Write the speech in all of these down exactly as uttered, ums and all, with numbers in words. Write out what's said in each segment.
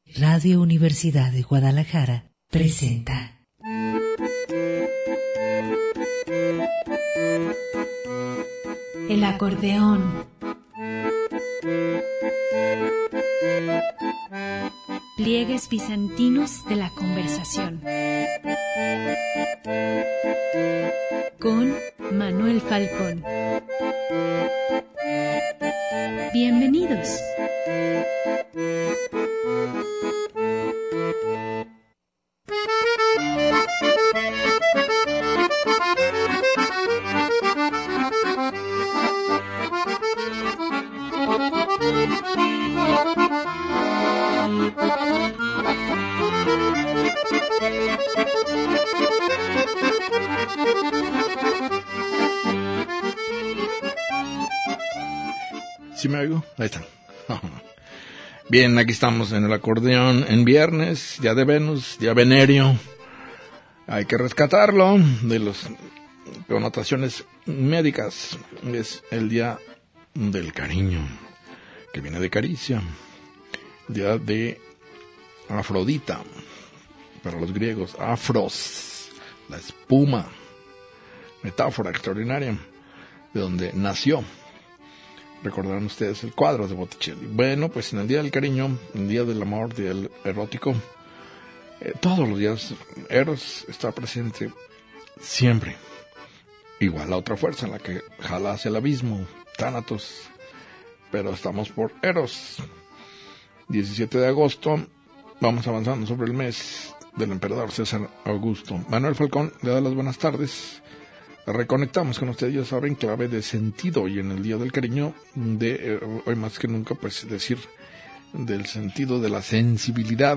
Radio Universidad de Guadalajara presenta El acordeón. Pliegues bizantinos de la conversación. Con Manuel Falcón. Bienvenidos. ¿Sí me oigo? Ahí está. Bien, aquí estamos en el acordeón en viernes, día de Venus, día venerio. Hay que rescatarlo de las connotaciones médicas. Es el día del cariño, que viene de caricia. Día de Afrodita, para los griegos, afros, la espuma, metáfora extraordinaria de donde nació. Recordarán ustedes el cuadro de Botticelli. Bueno, pues en el Día del Cariño, el Día del Amor, Día del Erótico, eh, todos los días Eros está presente siempre. Igual la otra fuerza en la que jala hacia el abismo, Thanatos, pero estamos por Eros. diecisiete de agosto, vamos avanzando sobre el mes del emperador César Augusto. Manuel Falcón le da las buenas tardes. Reconectamos con ustedes, ya saben, clave de sentido, y en el Día del Cariño, de eh, hoy más que nunca, pues decir del sentido de la sensibilidad,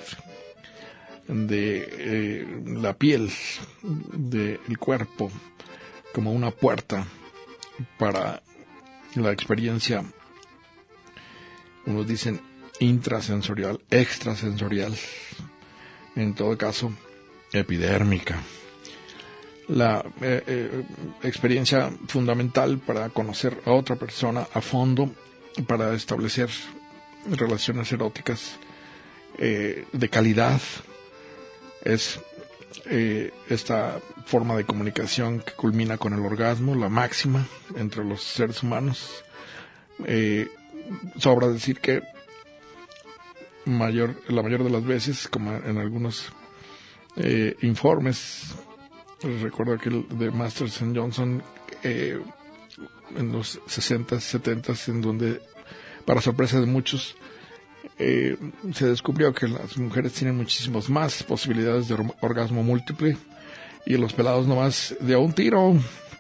de eh, la piel, del cuerpo, como una puerta para la experiencia, unos dicen intrasensorial, extrasensorial, en todo caso, epidérmica. La eh, eh, experiencia fundamental para conocer a otra persona a fondo, para establecer relaciones eróticas eh, de calidad, es eh, esta forma de comunicación que culmina con el orgasmo, la máxima entre los seres humanos. Eh, sobra decir que mayor, la mayor de las veces, como en algunos eh, informes, recuerdo aquel de Masters and Johnson eh, en los sesentas, setentas, en donde, para sorpresa de muchos, eh, se descubrió que las mujeres tienen muchísimas más posibilidades de or- orgasmo múltiple y los pelados nomás de a un tiro.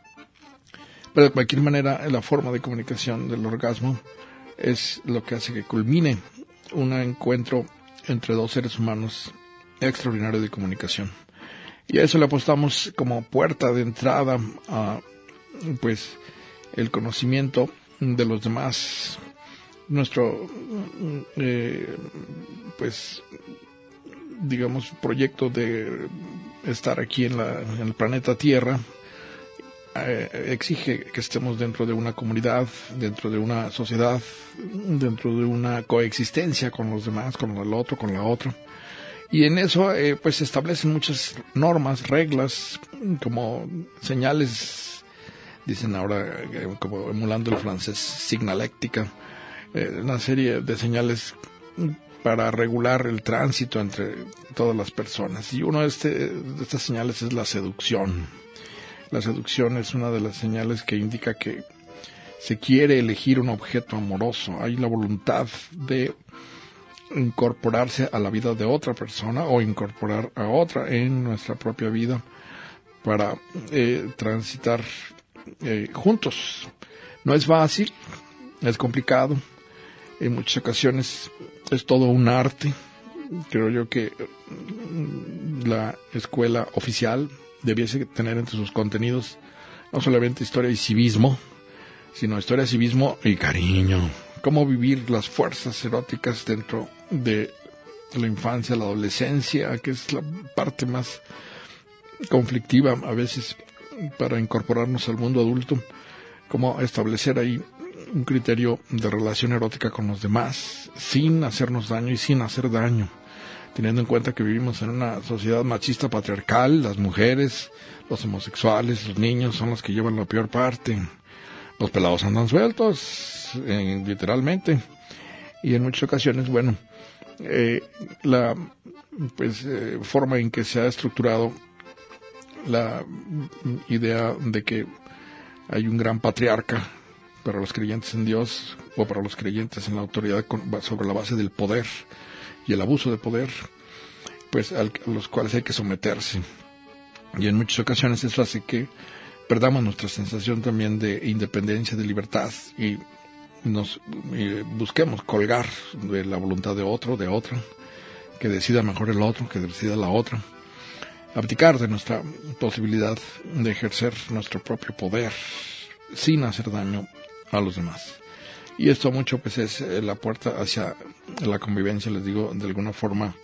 Pero de cualquier manera, la forma de comunicación del orgasmo es lo que hace que culmine un encuentro entre dos seres humanos extraordinario de comunicación. Y a eso le apostamos como puerta de entrada a, pues, el conocimiento de los demás. Nuestro, eh, pues, digamos, proyecto de estar aquí en, la, en el planeta Tierra eh, exige que estemos dentro de una comunidad, dentro de una sociedad, dentro de una coexistencia con los demás, con el otro, con la otra. Y en eso, eh, pues, se establecen muchas normas, reglas, como señales, dicen ahora, eh, como emulando el francés, signaléctica, eh, una serie de señales para regular el tránsito entre todas las personas. Y una de, este, de estas señales es la seducción. La seducción es una de las señales que indica que se quiere elegir un objeto amoroso. Hay la voluntad de incorporarse a la vida de otra persona o incorporar a otra en nuestra propia vida para eh, transitar eh, juntos. No es fácil, es complicado, en muchas ocasiones es todo un arte. Creo yo que la escuela oficial debiese tener entre sus contenidos no solamente historia y civismo, sino historia, civismo y cariño. Cómo vivir las fuerzas eróticas dentro de la infancia, la adolescencia, que es la parte más conflictiva a veces para incorporarnos al mundo adulto. Cómo establecer ahí un criterio de relación erótica con los demás, sin hacernos daño y sin hacer daño, teniendo en cuenta que vivimos en una sociedad machista patriarcal. Las mujeres, los homosexuales, los niños son los que llevan la peor parte. Los pelados andan sueltos, eh, literalmente, y en muchas ocasiones, bueno, eh, la pues eh, forma en que se ha estructurado la idea de que hay un gran patriarca para los creyentes en Dios o para los creyentes en la autoridad con, sobre la base del poder y el abuso de poder, pues al, a los cuales hay que someterse. Y en muchas ocasiones eso hace que perdamos nuestra sensación también de independencia, de libertad, y nos y busquemos colgar de la voluntad de otro, de otra, que decida mejor el otro, que decida la otra, abdicar de nuestra posibilidad de ejercer nuestro propio poder sin hacer daño a los demás. Y esto mucho pues es la puerta hacia la convivencia, les digo, de alguna forma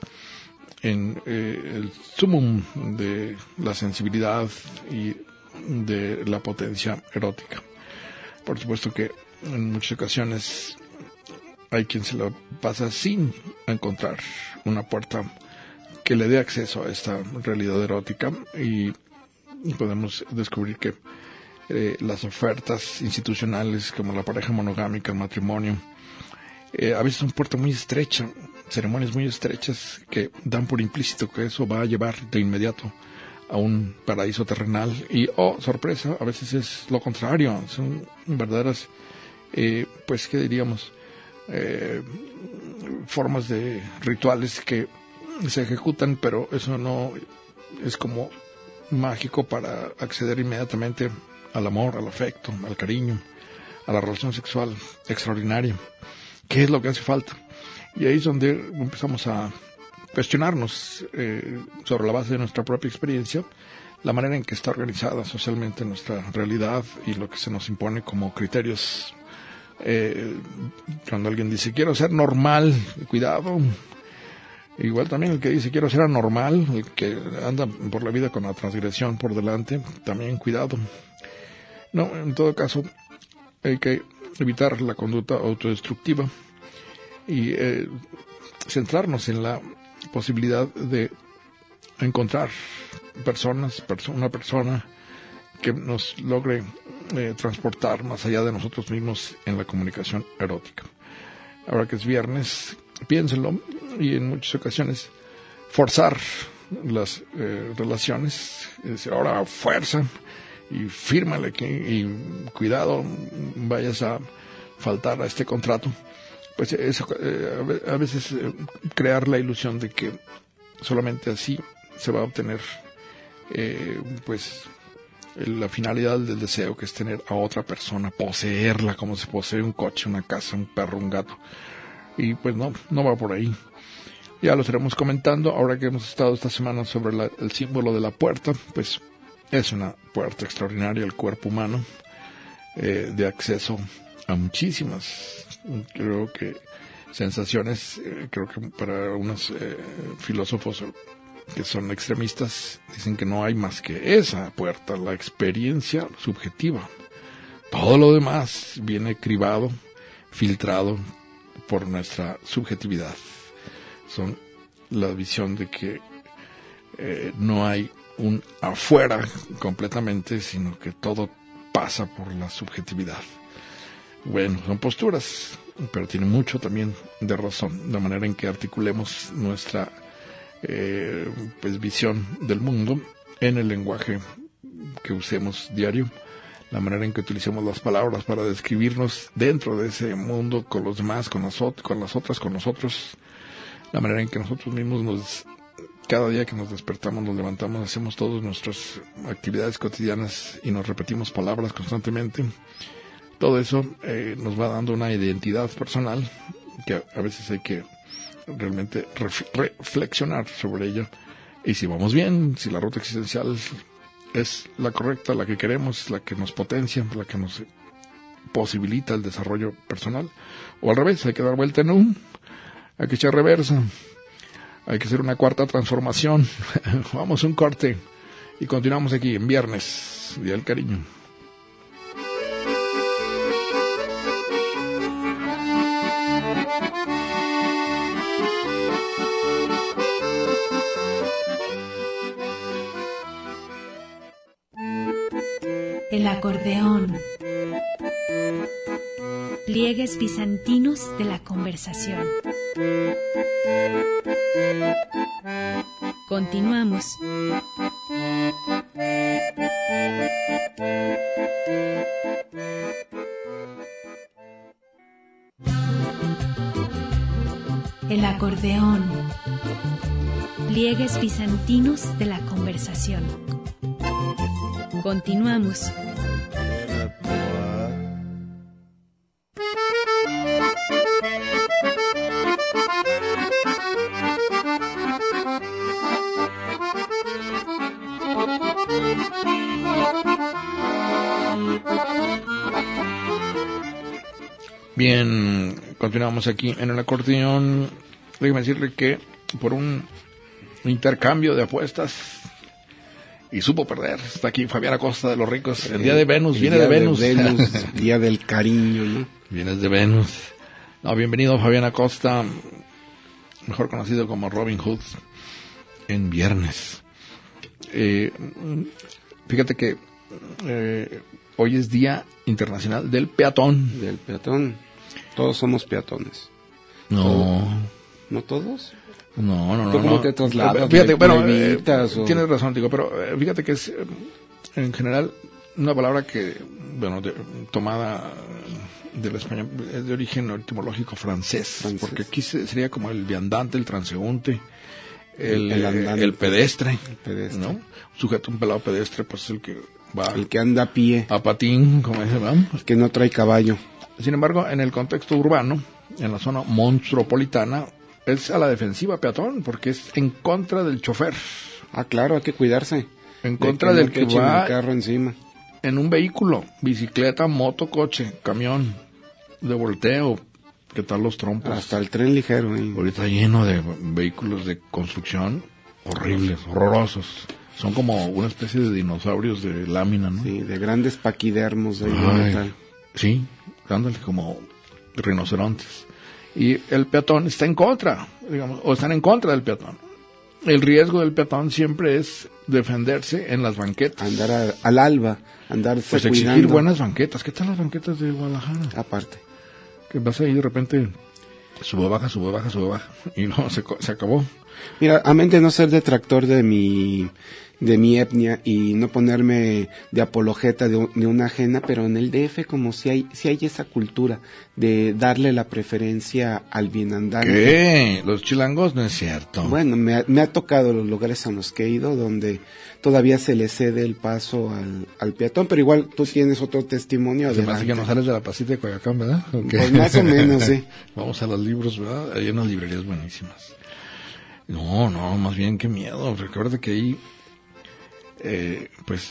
en eh, el sumum de la sensibilidad y de la potencia erótica. Por supuesto que en muchas ocasiones hay quien se la pasa sin encontrar una puerta que le dé acceso a esta realidad erótica, y podemos descubrir que eh, las ofertas institucionales como la pareja monogámica, el matrimonio, eh, a veces son puerta muy estrecha, ceremonias muy estrechas que dan por implícito que eso va a llevar de inmediato a un paraíso terrenal, y, oh, sorpresa, a veces es lo contrario. Son verdaderas, eh, pues, ¿qué diríamos? Eh, formas de rituales que se ejecutan, pero eso no es como mágico para acceder inmediatamente al amor, al afecto, al cariño, a la relación sexual extraordinaria. ¿Qué es lo que hace falta? Y ahí es donde empezamos a cuestionarnos eh, sobre la base de nuestra propia experiencia, la manera en que está organizada socialmente nuestra realidad y lo que se nos impone como criterios. Eh, cuando alguien dice quiero ser normal, cuidado. Igual también el que dice quiero ser anormal, el que anda por la vida con la transgresión por delante, también cuidado. No, en todo caso hay que evitar la conducta autodestructiva y eh, centrarnos en la posibilidad de encontrar personas, perso- una persona que nos logre eh, transportar más allá de nosotros mismos en la comunicación erótica. Ahora que es viernes, piénsenlo, y en muchas ocasiones forzar las eh, relaciones, es decir, ahora fuerza y fírmale aquí y cuidado, vayas a faltar a este contrato. Pues eso, eh, a veces eh, crear la ilusión de que solamente así se va a obtener eh, pues la finalidad del deseo, que es tener a otra persona, poseerla como se posee un coche, una casa, un perro, un gato. Y pues no, no va por ahí. Ya lo estaremos comentando ahora que hemos estado esta semana sobre la, el símbolo de la puerta. Pues es una puerta extraordinaria, el cuerpo humano, eh, de acceso a muchísimas, creo que sensaciones. Eh, creo que para unos eh, filósofos que son extremistas dicen que no hay más que esa puerta, la experiencia subjetiva. Todo lo demás viene cribado, filtrado por nuestra subjetividad. Son la visión de que eh, no hay un afuera completamente, sino que todo pasa por la subjetividad. Bueno, son posturas, pero tiene mucho también de razón la manera en que articulemos nuestra eh, pues visión del mundo en el lenguaje que usemos diario, la manera en que utilicemos las palabras para describirnos dentro de ese mundo con los demás, con las, ot- con las otras, con nosotros, la manera en que nosotros mismos nos, cada día que nos despertamos, nos levantamos, hacemos todas nuestras actividades cotidianas y nos repetimos palabras constantemente. Todo eso eh, nos va dando una identidad personal que a veces hay que realmente ref- reflexionar sobre ella. Y si vamos bien, si la ruta existencial es la correcta, la que queremos, la que nos potencia, la que nos posibilita el desarrollo personal, o al revés, hay que dar vuelta en un, hay que echar reversa, hay que hacer una cuarta transformación. Vamos a un corte y continuamos aquí en Viernes, Día del Cariño. El acordeón. Pliegues bizantinos de la conversación. Continuamos. El acordeón. Pliegues bizantinos de la conversación. Continuamos. Bien, continuamos aquí en el acordeón. Déjeme decirle que por un intercambio de apuestas y supo perder, está aquí Fabián Acosta de Los Ricos. El día de Venus, el viene día de Venus. De Venus día del cariño, ¿no? Vienes de Venus. No, bienvenido Fabián Acosta, mejor conocido como Robin Hood, en viernes. Eh, fíjate que eh, hoy es Día Internacional del Peatón. Del peatón. Todos somos peatones. No. ¿Todos? ¿No todos? No, no, no. ¿Tú cómo no. te trasladas? Fíjate, bueno, eh, o... tienes razón, digo, pero eh, fíjate que es, eh, en general, una palabra que, bueno, de, tomada del español, es de origen etimológico francés, francés, porque aquí se, sería como el viandante, el transeúnte, el, el, andante, el pedestre, el pedestre, ¿no? Un sujeto, un pelado pedestre, pues es el que va... El que anda a pie. A patín, como dice, ¿verdad? El que no trae caballo. Sin embargo, en el contexto urbano, en la zona monstruopolitana, es a la defensiva peatón, porque es en contra del chofer. Ah, claro, hay que cuidarse. En contra de del que, que va el carro encima. En un vehículo, bicicleta, moto, coche, camión, de volteo, ¿qué tal los trompos? Hasta el tren ligero. ¿eh? Ahorita lleno de vehículos de construcción horribles, horrorosos. Son como una especie de dinosaurios de lámina, ¿no? Sí, de grandes paquidermos. De Ay, tal. Sí, dándole como rinocerontes. Y el peatón está en contra, digamos, o están en contra del peatón. El riesgo del peatón siempre es defenderse en las banquetas. Andar a, al alba, andar Pues exigir cuidando. Buenas banquetas. ¿Qué tal las banquetas de Guadalajara? Aparte. Que vas ahí de repente, sube, baja, sube, baja, sube, baja. Y no, se, se acabó. Mira, a mente no ser detractor de mi... de mi etnia y no ponerme de apologeta de, de una ajena, pero en el D F como si hay si hay esa cultura de darle la preferencia al bienandante. ¿Qué? Los chilangos no es cierto. Bueno, me ha, me ha tocado los lugares a los que he ido donde todavía se le cede el paso al, al peatón, pero igual tú tienes otro testimonio. Se me hace que no sales de la Placita de Coyoacán, ¿verdad? Okay. Pues más o menos, sí. Vamos a los libros, ¿verdad? Hay unas librerías buenísimas. No, no, más bien qué miedo. Recuerda que ahí Eh, pues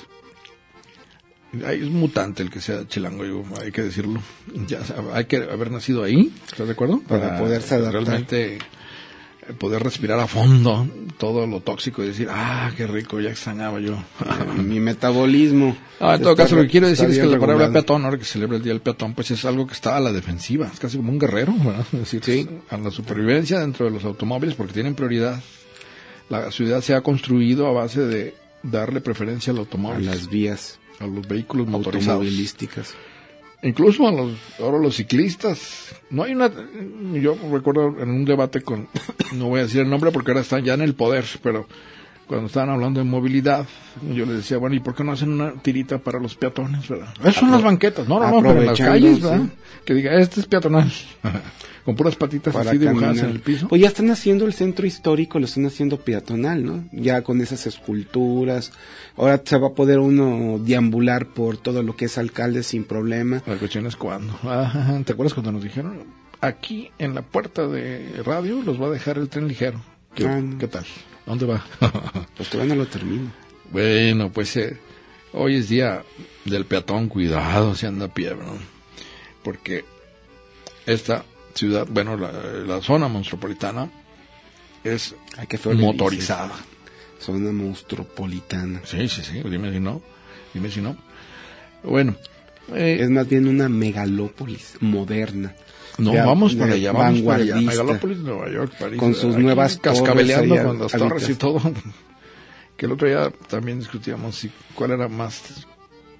es mutante el que sea chilango, yo, hay que decirlo. Ya hay que haber nacido ahí, ¿estás de acuerdo? Para, Para poderse adaptar. Realmente poder respirar a fondo todo lo tóxico y decir, ah, qué rico, ya extrañaba yo mi metabolismo. Ah, en todo está, caso, lo que quiero decir es que la palabra peatón, ahora que se celebra el Día del Peatón, pues es algo que está a la defensiva, es casi como un guerrero, ¿verdad? Es decir, sí. A la supervivencia dentro de los automóviles porque tienen prioridad. La ciudad se ha construido a base de darle preferencia al automóvil, a las vías, a los vehículos motorizados, automovilísticas, incluso a los ahora los ciclistas. No hay una, yo recuerdo en un debate con, no voy a decir el nombre porque ahora están ya en el poder, pero cuando estaban hablando de movilidad, yo les decía, bueno, ¿y por qué no hacen una tirita para los peatones, verdad? Esas son las banquetas, no, no, no, pero en las calles, ¿verdad? Sí. Que diga, este es peatonal. Con puras patitas para así dibujadas caminar en el piso. Pues ya están haciendo el centro histórico, lo están haciendo peatonal, ¿no? Ya con esas esculturas. Ahora se va a poder uno deambular por todo lo que es Alcalde sin problema. La cuestión es cuándo. Ah, ¿te acuerdas cuando nos dijeron? Aquí en la puerta de radio los va a dejar el tren ligero. ¿Qué, ah, no. ¿qué tal? ¿Dónde va? Pues todavía no lo termino. Bueno, pues eh, hoy es día del peatón, cuidado si anda a pie, ¿no? Porque esta ciudad, bueno, la, la zona monstruopolitana es Ay, qué motorizada. Zona monstruopolitana. Sí, sí, sí, dime si no, dime si no. Bueno. Eh, es más bien una megalópolis moderna. No, ya, vamos para allá, vamos para allá. Vanguardista. Megalópolis, Nueva York, París. Con sus nuevas cascabeleando torres con las torres y todo. Que el otro día también discutíamos si cuál era más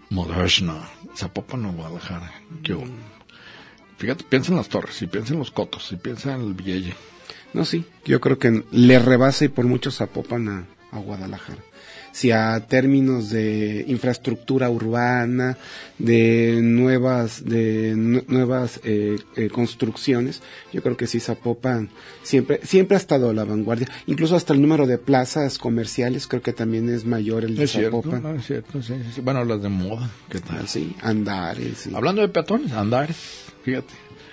Moderno, Zapopan o Guadalajara. ¿Qué hubo? Fíjate, piensa en las torres, y piensa en los cotos, y piensa en el Villelle. No, sí, yo creo que le rebasa y por mucho Zapopan a, a Guadalajara. Si a términos de infraestructura urbana, de nuevas de nu- nuevas eh, eh, construcciones, yo creo que sí Zapopan siempre siempre ha estado a la vanguardia. Incluso hasta el número de plazas comerciales creo que también es mayor el de Es cierto, Zapopan. no, es cierto, sí, sí. Bueno, las de moda, ¿qué tal? Sí, Andares. Sí. Hablando de peatones, Andares, fíjate.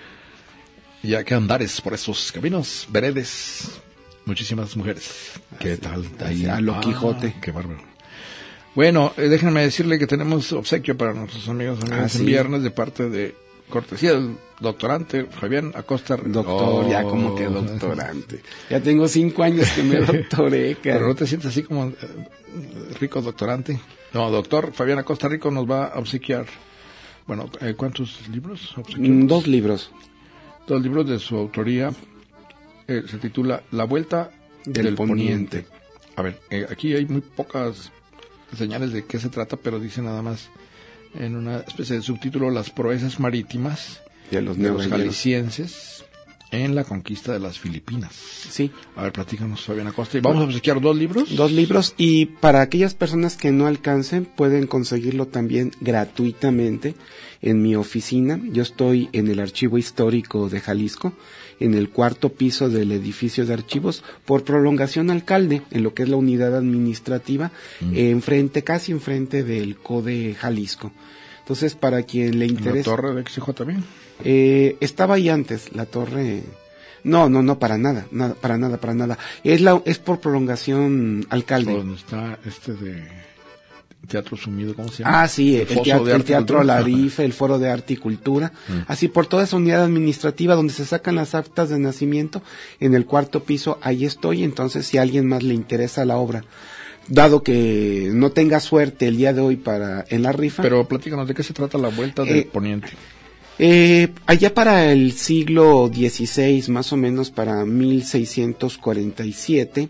Ya que Andares por esos caminos, veredes, muchísimas mujeres. ¿Qué Así, tal? así, a lo Quijote. Qué bárbaro. Bueno, eh, déjenme decirle que tenemos obsequio para nuestros amigos amigos Ah, en sí. viernes de parte de cortesía del doctorante Fabián Acosta. Doctor, Oh. ya como que doctorante. Ya tengo cinco años que me doctoré, Pero cara. no te sientes así como eh, rico doctorante. No, doctor Fabián Acosta Rico nos va a obsequiar. Bueno, eh, ¿cuántos libros obsequió? Mm, Dos libros. Dos libros de su autoría. Eh, se titula La Vuelta Del del, Poniente. Poniente. A ver, eh, aquí hay muy pocas señales de qué se trata, pero dice nada más en una especie de subtítulo Las proezas marítimas De los de los neogallegos. jaliscienses en la conquista de las Filipinas. Sí. A ver, platícanos, Fabián Acosta. Y vamos a obsequiar dos libros. Dos libros, y para aquellas personas que no alcancen pueden conseguirlo también gratuitamente en mi oficina. Yo estoy en el Archivo Histórico de Jalisco, en el cuarto piso del edificio de archivos, por prolongación Alcalde, en lo que es la unidad administrativa, Mm. eh, enfrente, casi enfrente del CODE Jalisco. Entonces, para quien le En la interese, torre de X J también. eh, estaba ahí antes, la torre. No, no, no, para nada, nada, para nada, para nada. Es la, es por prolongación Alcalde. Donde está este de Teatro Sumido, ¿cómo se llama? Ah, sí, el, Foso teatro, de el Arte y teatro Cultura. Larife, el Foro de Arte y Cultura, así por toda esa unidad administrativa donde se sacan las actas de nacimiento, en el cuarto piso, ahí estoy. Entonces, si a alguien más le interesa la obra, dado que no tenga suerte el día de hoy para en la rifa, Pero platícanos, ¿de qué se trata La Vuelta del Eh, Poniente? Eh, allá para el siglo dieciséis, más o menos para mil seiscientos cuarenta y siete,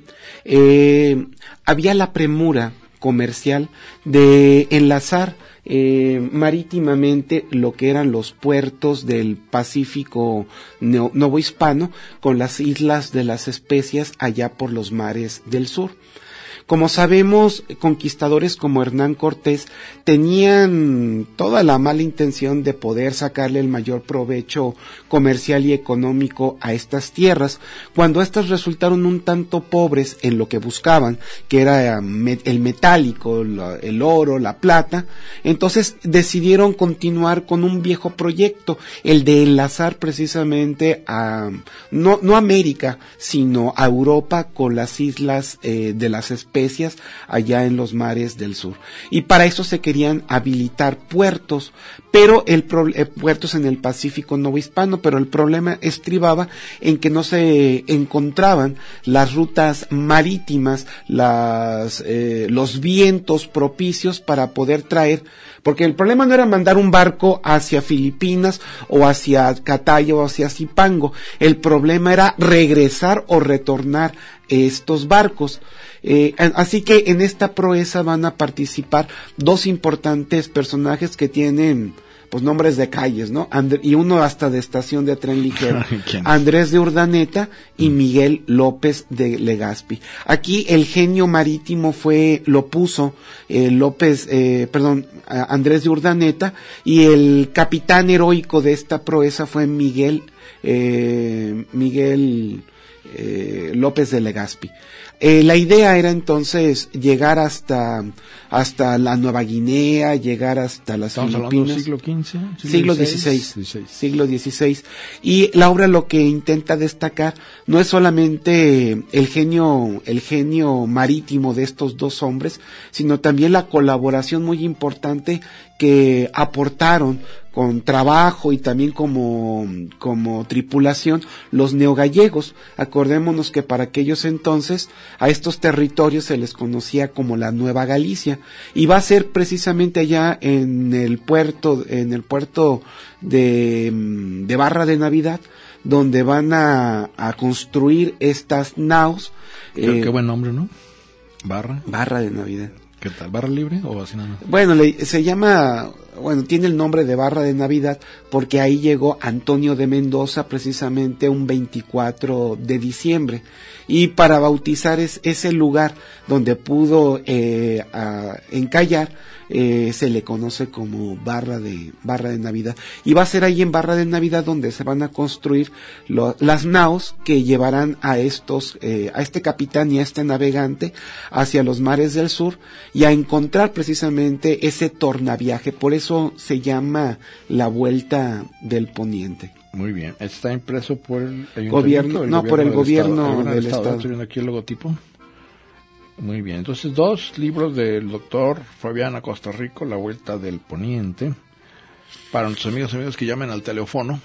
eh, había la premura comercial de enlazar eh, marítimamente lo que eran los puertos del Pacífico neo- novohispano con las islas de las Especias allá por los mares del sur. Como sabemos, conquistadores como Hernán Cortés tenían toda la mala intención de poder sacarle el mayor provecho comercial y económico a estas tierras, cuando éstas resultaron un tanto pobres en lo que buscaban, que era el metálico, el oro, la plata. Entonces decidieron continuar con un viejo proyecto, el de enlazar precisamente a, no, no a América, sino a Europa con las islas eh, de las Especias allá en los mares del sur. Y para eso se querían habilitar puertos, pero el pro, eh, puertos en el Pacífico novohispano, pero el problema estribaba en que no se encontraban las rutas marítimas, las eh, los vientos propicios para poder traer, porque el problema no era mandar un barco hacia Filipinas o hacia Cataya o hacia Zipango, el problema era regresar o retornar estos barcos. Eh, así que en esta proeza van a participar dos importantes personajes que tienen pues nombres de calles, ¿no? And- y uno hasta de estación de tren ligero. Andrés de Urdaneta y Miguel López de Legazpi. Aquí el genio marítimo fue, lo puso eh, López, eh, perdón, Andrés de Urdaneta, y el capitán heroico de esta proeza fue Miguel, eh, Miguel eh, López de Legazpi. Eh, la idea era entonces llegar hasta hasta la Nueva Guinea, llegar hasta las Estamos Filipinas. hablando siglo quince, Siglo dieciséis, siglo dieciséis. Y la obra lo que intenta destacar no es solamente el genio, el genio marítimo de estos dos hombres, sino también la colaboración muy importante que aportaron con trabajo y también como, como tripulación los neogallegos. Acordémonos que para aquellos entonces a estos territorios se les conocía como la Nueva Galicia, y va a ser precisamente allá en el puerto, en el puerto de, de Barra de Navidad, donde van a, a construir estas naos. Qué, eh, qué buen nombre, ¿no? Barra. Barra de Navidad. ¿Qué tal? ¿Barra libre o así nada más? Bueno, le, se llama, bueno, tiene el nombre de Barra de Navidad porque ahí llegó Antonio de Mendoza precisamente un veinticuatro de diciembre. Y para bautizar es, ese lugar donde pudo eh, a, encallar, eh, se le conoce como Barra de, Barra de Navidad. Y va a ser ahí en Barra de Navidad donde se van a construir lo, las naos que llevarán a estos, eh, a este capitán y a este navegante hacia los mares del sur y a encontrar precisamente ese tornaviaje. Por eso se llama la Vuelta del Poniente. Muy bien. ¿Está impreso por el gobierno? el No, gobierno por el del gobierno estado, el del estado. estado. Estoy viendo aquí el logotipo. Muy bien. Entonces, dos libros del doctor Fabián Acosta Rico, La Vuelta del Poniente. Para nuestros amigos amigos que llamen al teléfono.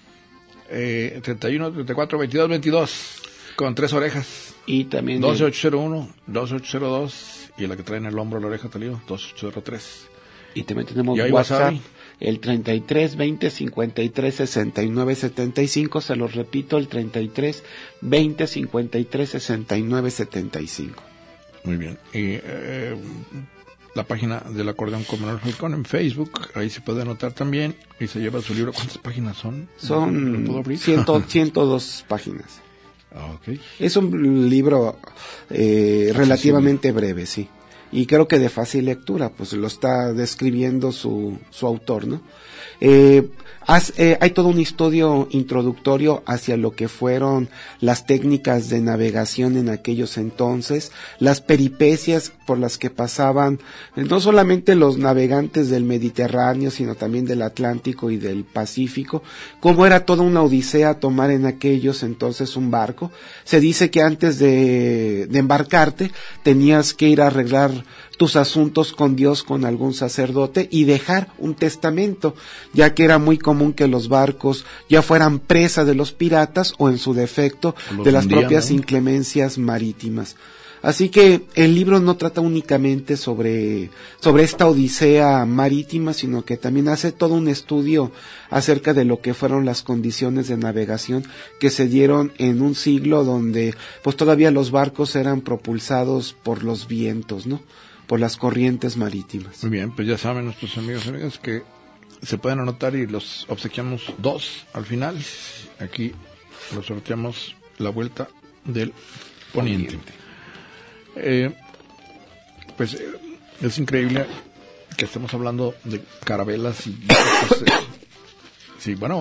Eh, treinta y uno, treinta y cuatro, veintidós, veintidós. Con tres orejas. Y también... doce ocho cero uno, doce ocho cero dos. Y la que trae en el hombro la oreja, te digo, doce ocho cero tres. Y también tenemos y WhatsApp. Wasabi. El treinta y tres, veinte, cincuenta y tres, sesenta y nueve, setenta y cinco, se los repito, el treinta y tres, veinte, cincuenta y tres, sesenta y nueve, setenta y cinco. Muy bien. Y eh, la página del acordeón con Manuel Falcón en Facebook, ahí se puede anotar también y se lleva su libro. ¿Cuántas páginas son? Son ¿Lo puedo abrir? ciento dos páginas. Ah, okay. Es un libro eh, relativamente breve, sí. Y creo que de fácil lectura, pues lo está describiendo su, su autor, ¿no? Eh, has, eh, hay todo un estudio introductorio hacia lo que fueron las técnicas de navegación en aquellos entonces, las peripecias por las que pasaban no solamente los navegantes del Mediterráneo, sino también del Atlántico y del Pacífico, cómo era toda una odisea tomar en aquellos entonces un barco. Se dice que antes de, de embarcarte tenías que ir a arreglar tus asuntos con Dios, con algún sacerdote, y dejar un testamento, ya que era muy común que los barcos ya fueran presa de los piratas o en su defecto de las hundían, propias ¿no? inclemencias marítimas. Así que el libro no trata únicamente sobre, sobre esta odisea marítima, sino que también hace todo un estudio acerca de lo que fueron las condiciones de navegación que se dieron en un siglo donde pues todavía los barcos eran propulsados por los vientos, ¿no? Por las corrientes marítimas. Muy bien, pues ya saben nuestros amigos y amigas que se pueden anotar y los obsequiamos dos al final. Aquí los sorteamos La Vuelta del Poniente. Poniente. Eh, pues eh, es increíble que estemos hablando de carabelas y... Pues, eh, sí, bueno...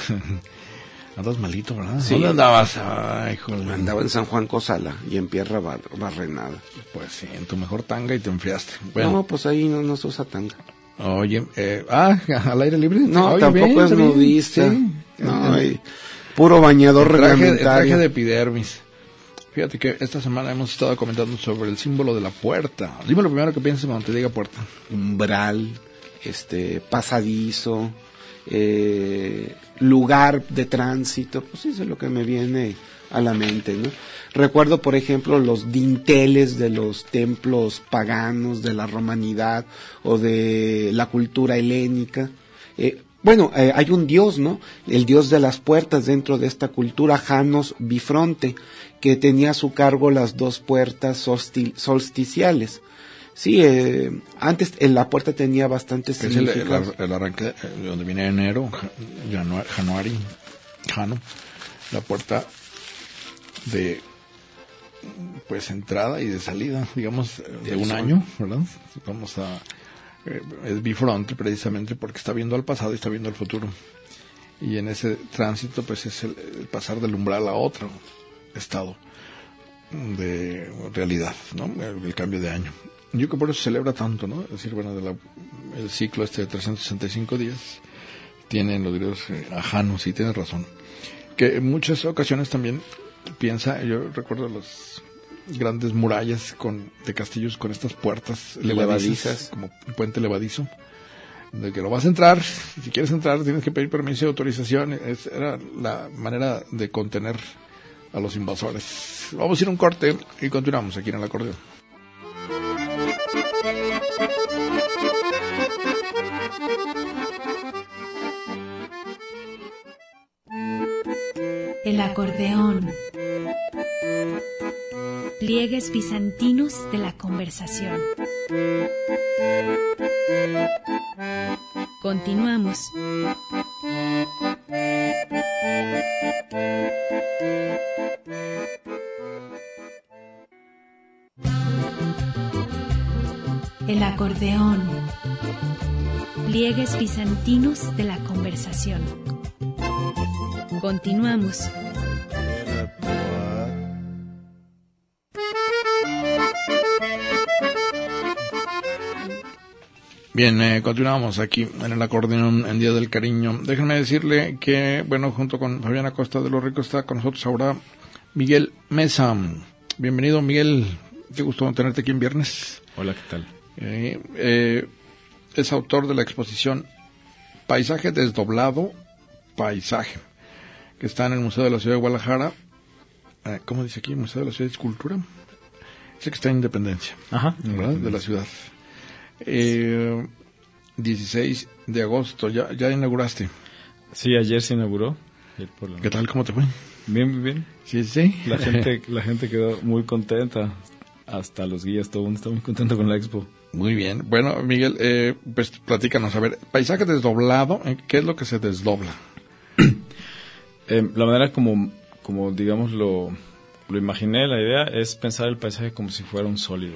Andas malito, ¿verdad? Sí. ¿Dónde andabas? Ay, joder. Andaba en San Juan Cosala y en Pierra Bar Barrenada. Pues sí, en tu mejor tanga y te enfriaste. Bueno. No, pues ahí no, no se usa tanga. Oye, eh, ah, al aire libre. No, Oye, tampoco bien, es bien, nudista. Sí. No, hay puro bañador el traje, reglamentario. el traje de epidermis. Fíjate que esta semana hemos estado comentando sobre el símbolo de la puerta. Dime lo primero que piensas cuando te diga puerta. Umbral, este, pasadizo, eh, lugar de tránsito, pues eso es lo que me viene a la mente, ¿no? Recuerdo, por ejemplo, los dinteles de los templos paganos de la romanidad o de la cultura helénica. Eh, bueno, eh, hay un dios, ¿no? El dios de las puertas dentro de esta cultura, Janos Bifronte, que tenía a su cargo las dos puertas solsti- solsticiales. Sí, eh, antes en la puerta tenía bastante Es el, el, significado. el arranque de donde viene enero, Janu- Januari, Jano, la puerta de pues entrada y de salida, digamos, de un año, ¿verdad? Vamos a eh, es bifronte precisamente porque está viendo al pasado y está viendo al futuro. Y en ese tránsito pues es el, el pasar del umbral a otro estado de realidad, ¿no? El, el cambio de año. Yo creo que por eso se celebra tanto, ¿no? Es decir, bueno, de la, el ciclo este de trescientos sesenta y cinco días tienen los griegos eh, ajanos, sí, tienes razón. Que en muchas ocasiones también piensa, yo recuerdo las grandes murallas con de castillos con estas puertas levadizas, levadizas. Como un puente levadizo, de que no vas a entrar, si quieres entrar tienes que pedir permiso y autorización. Es, era la manera de contener a los invasores. Vamos a ir a un corte y continuamos aquí en el acordeón. El acordeón. Pliegues bizantinos de la conversación. Continuamos. El acordeón. Pliegues bizantinos de la conversación. Continuamos. Bien, eh, continuamos aquí en el acordeón en Día del Cariño. Déjenme decirle que, bueno, junto con Fabiana Costa de los Ricos está con nosotros ahora Miguel Mesa. Bienvenido, Miguel. Qué gusto tenerte aquí en viernes. Hola, ¿qué tal? Eh, eh, es autor de la exposición Paisaje Desdoblado, Paisaje, que está en el Museo de la Ciudad de Guadalajara. Eh, ¿Cómo dice aquí? Museo de la Ciudad de Escultura. Dice que está en Independencia, Ajá, ¿verdad? De la ciudad. Eh, dieciséis de agosto, ya, ya inauguraste. Sí, ayer se inauguró. Ayer por la... ¿Qué tal? ¿Cómo te fue? Bien, bien, bien. Sí, sí. La gente, la gente quedó muy contenta. Hasta los guías, todo el mundo está muy contento con la expo. Muy bien. Bueno, Miguel, eh, pues platícanos, a ver, paisaje desdoblado, ¿qué es lo que se desdobla? eh, la manera como, como digamos, lo, lo imaginé, la idea es pensar el paisaje como si fuera un sólido.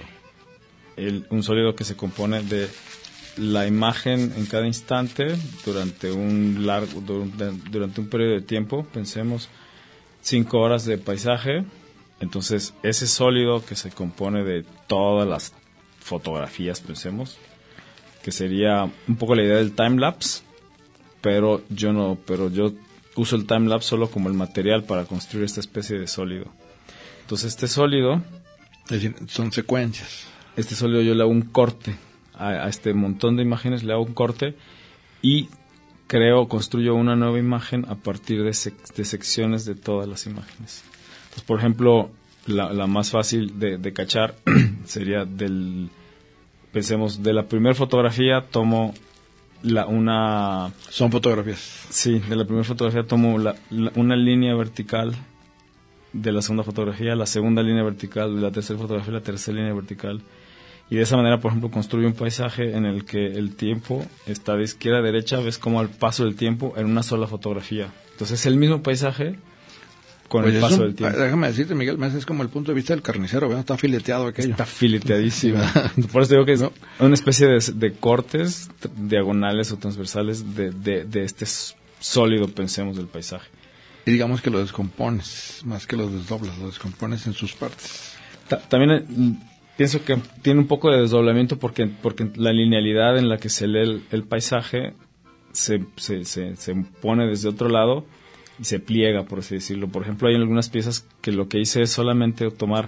El, un sólido que se compone de la imagen en cada instante durante un largo, durante, durante un periodo de tiempo. Pensemos cinco horas de paisaje. Entonces, ese sólido que se compone de todas las fotografías, pensemos, que sería un poco la idea del time-lapse, pero yo no, pero yo uso el time-lapse solo como el material para construir esta especie de sólido. Entonces, este sólido... Es decir, son secuencias. Este sólido yo le hago un corte a, a este montón de imágenes, le hago un corte y creo, construyo una nueva imagen a partir de, sec- de secciones de todas las imágenes. Pues, por ejemplo, la, la más fácil de, de cachar sería del, pensemos, de la primera fotografía tomo la, una... Son fotografías. Sí, de la primera fotografía tomo la, la, una línea vertical de la segunda fotografía, la segunda línea vertical de la tercera fotografía, la tercera línea vertical. Y de esa manera, por ejemplo, construyo un paisaje en el que el tiempo está de izquierda a derecha, ves como al paso del tiempo en una sola fotografía. Entonces es el mismo paisaje con Pues el paso un, del tiempo. Déjame decirte, Miguel, me haces como el punto de vista del carnicero, ¿verdad? Está fileteado aquello. Está fileteadísimo. Por eso digo que es ¿no? una especie de, de cortes diagonales o transversales de, de, de este sólido, pensemos, del paisaje. Y digamos que lo descompones, más que lo desdoblas, lo descompones en sus partes. Ta- también eh, pienso que tiene un poco de desdoblamiento porque, porque la linealidad en la que se lee el, el paisaje se, se, se, se pone desde otro lado y se pliega, por así decirlo. Por ejemplo, hay algunas piezas que lo que hice es solamente tomar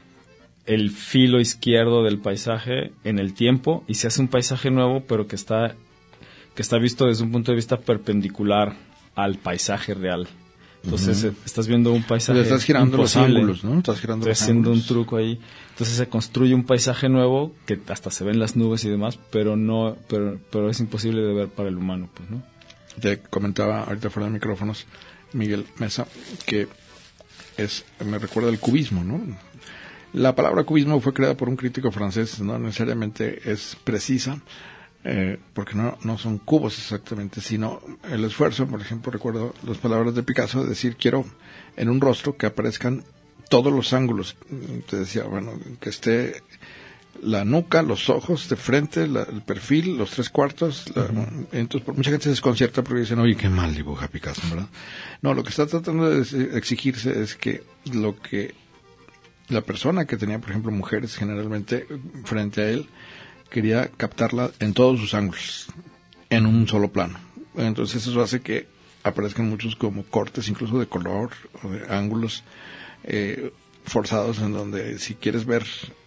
el filo izquierdo del paisaje en el tiempo y se hace un paisaje nuevo, pero que está, que está visto desde un punto de vista perpendicular al paisaje real. Entonces uh-huh. estás viendo un paisaje estás girando imposible. Los ángulos, ¿no? Estás girando Estoy los haciendo ángulos. un truco ahí. Entonces se construye un paisaje nuevo que hasta se ven las nubes y demás, pero no, pero, pero es imposible de ver para el humano, pues, ¿no? Te comentaba ahorita fuera de micrófonos, Miguel Mesa, que es, me recuerda el cubismo, ¿no? La palabra cubismo fue creada por un crítico francés, no necesariamente es precisa, eh, porque no, no son cubos exactamente, sino el esfuerzo. Por ejemplo, recuerdo las palabras de Picasso de decir, quiero en un rostro que aparezcan todos los ángulos. Te decía, bueno, que esté la nuca, los ojos de frente, la, el perfil, los tres cuartos. La, uh-huh. Entonces, por, mucha gente se desconcierta porque dicen, oye, qué mal dibuja Picasso, ¿verdad? No, lo que está tratando de exigirse es que lo que la persona que tenía, por ejemplo, mujeres generalmente frente a él, quería captarla en todos sus ángulos, en un solo plano. Entonces eso hace que aparezcan muchos como cortes, incluso de color o de ángulos eh, forzados, en donde si quieres ver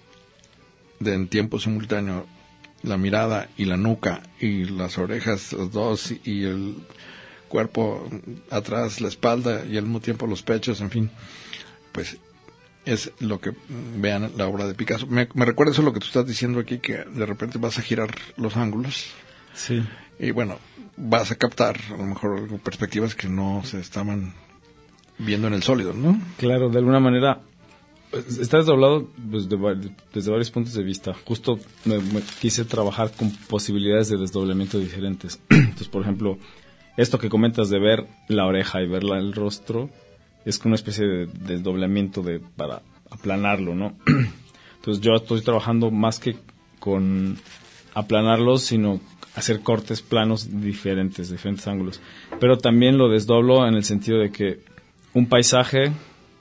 de en tiempo simultáneo la mirada y la nuca y las orejas, los dos, y el cuerpo atrás, la espalda y al mismo tiempo los pechos, en fin, pues es lo que vean la obra de Picasso. Me, me recuerda eso lo que tú estás diciendo aquí, que de repente vas a girar los ángulos. Sí. Y bueno, vas a captar a lo mejor perspectivas que no se estaban viendo en el sólido, ¿no? Claro, de alguna manera Está desdoblado pues, de, desde varios puntos de vista. Justo me, me quise trabajar con posibilidades de desdoblamiento diferentes. Entonces, por ejemplo, esto que comentas de ver la oreja y ver la, el rostro es como una especie de desdoblamiento de, para aplanarlo, ¿no? Entonces yo estoy trabajando más que con aplanarlos, sino hacer cortes planos diferentes, diferentes ángulos. Pero también lo desdoblo en el sentido de que un paisaje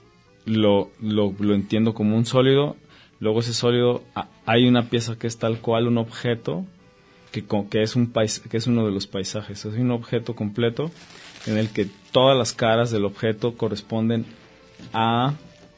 lo, lo, lo entiendo como un sólido, luego ese sólido, a, hay una pieza que es tal cual un objeto, que, que, es un pais, que es uno de los paisajes, es un objeto completo en el que todas las caras del objeto corresponden a,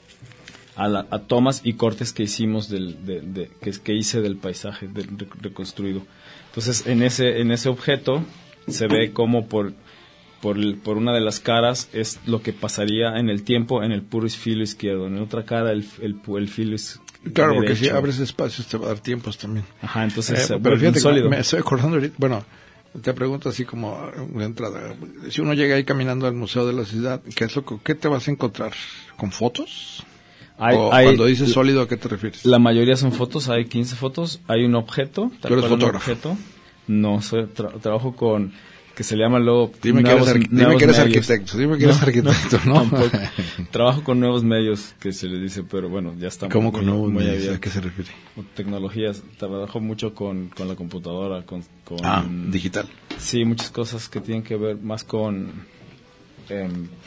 a, la, a tomas y cortes que hicimos, del, de, de, que, que hice del paisaje de, de, reconstruido. Entonces, en ese, en ese objeto se ve como por, por, el, por una de las caras es lo que pasaría en el tiempo en el puro filo izquierdo. En otra cara el, el, el filo es claro, derecho. porque si abres espacios te va a dar tiempos también. Ajá, entonces eh, pero fíjate, sólido. Me estoy acordando ahorita, bueno, te pregunto así como de entrada, si uno llega ahí caminando al Museo de la Ciudad, ¿qué es lo que, qué te vas a encontrar? ¿Con fotos? Hay, o hay, cuando dices sólido, ¿a qué te refieres? La mayoría son fotos, hay quince fotos, hay un objeto. ¿Tú eres fotógrafo? Un objeto. No, soy, tra- trabajo con, que se llama luego... Dime nuevos, que eres, arqu- dime que eres arquitecto, dime que no, eres arquitecto, ¿no? ¿no? Trabajo con nuevos medios, que se les dice, pero bueno, ya estamos. ¿Cómo con muy, nuevos muy medios? abiertos. ¿A qué se refiere? Tecnologías, trabajo mucho con, con la computadora, con, con... Ah, digital. Sí, muchas cosas que tienen que ver más con, eh,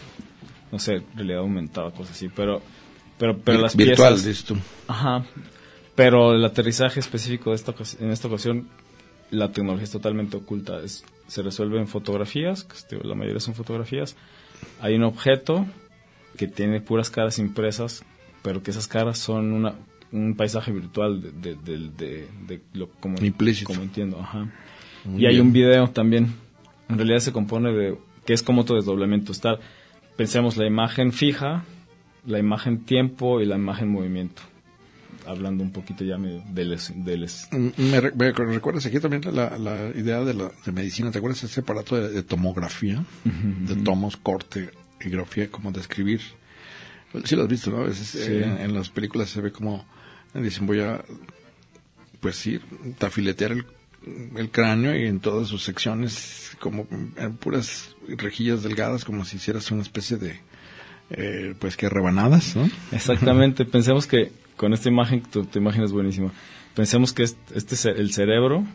no sé, realidad aumentada, cosas así, pero... Pero, pero las virtual, piezas, dices tú. Ajá. Pero el aterrizaje específico de esta en esta ocasión, la tecnología es totalmente oculta. Es, se resuelve en fotografías, que la mayoría son fotografías. Hay un objeto que tiene puras caras impresas, pero que esas caras son una, un paisaje virtual de, de, de, de, de lo como, implícito. Como entiendo. Ajá. Muy y hay bien. un video también. En realidad se compone de, que es como otro desdoblamiento. Está, pensemos la imagen fija, la imagen tiempo y la imagen movimiento, hablando un poquito ya medio de les, de les. Me, re- me recuerdas aquí también la, la idea de la de medicina, ¿te acuerdas ese aparato de, de tomografía? Uh-huh, de tomos, corte y grafía, como de escribir? Sí lo has visto, ¿no? A veces sí. eh, en, en las películas se ve como dicen, voy a, pues sí, tafiletear el, el cráneo y en todas sus secciones, como en puras rejillas delgadas, como si hicieras una especie de Eh, pues que rebanadas, ¿no? Exactamente. Pensemos que con esta imagen, tu, tu imagen es buenísima. Pensemos que este, este es el cerebro.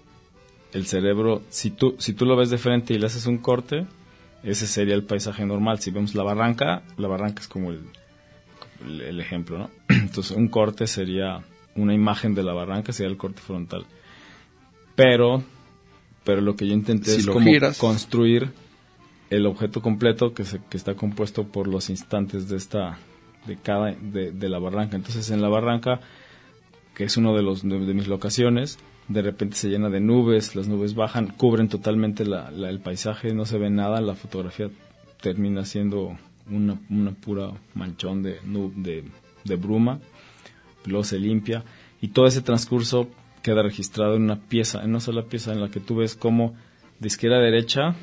El cerebro, si tú, si tú lo ves de frente y le haces un corte, ese sería el paisaje normal. Si vemos la barranca, la barranca es como el, el, el ejemplo, ¿no? Entonces, un corte sería una imagen de la barranca, sería el corte frontal. Pero, pero lo que yo intenté si es lo como giras, construir el objeto completo que se, que está compuesto por los instantes de esta de cada de, de la barranca. Entonces en la barranca, que es uno de los de, de mis locaciones, de repente se llena de nubes, las nubes bajan, cubren totalmente la, la, el paisaje, no se ve nada, la fotografía termina siendo una, una pura manchón de, de, de bruma, luego se limpia y todo ese transcurso queda registrado en una pieza, en una sola pieza en la que tú ves cómo de izquierda a derecha